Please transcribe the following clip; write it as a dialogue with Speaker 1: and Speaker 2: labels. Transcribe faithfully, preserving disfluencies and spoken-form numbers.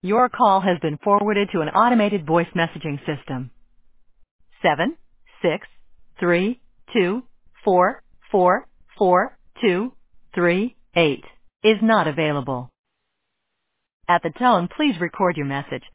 Speaker 1: Your call has been forwarded to an automated voice messaging system. Seven, six, three, two, four, four, four, two, three, eight is not available. At the tone, please record your message.